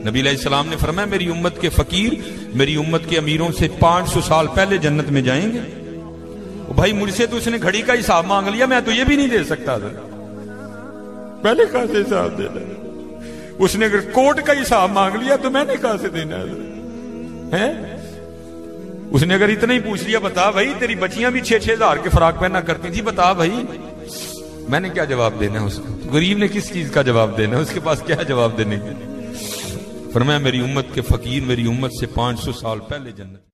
नबी अलैहिस्सलाम ने फरमाया मेरी उम्मत के फकीर मेरी उम्मत के अमीरों से 500 साल पहले जन्नत में जाएंगे। भाई मुझसे तो उसने घड़ी का हिसाब मांग लिया, मैं तो ये भी नहीं दे सकता था, पहले कहां से हिसाब देना। उसने अगर कोर्ट का हिसाब मांग लिया तो मैंने कहां से देना है? उसने अगर इतना ही पूछ लिया, बता भाई तेरी बच्चियां भी 6-6 हजार के फराक पहना करती थी, बता भाई, मैंने क्या जवाब देना है उसको? गरीब ने किस चीज का जवाब देना है? उसके पास क्या जवाब देने के? फरमाया मेरी उम्मत के फकीर मेरी उम्मत से 500 साल पहले जन्नत।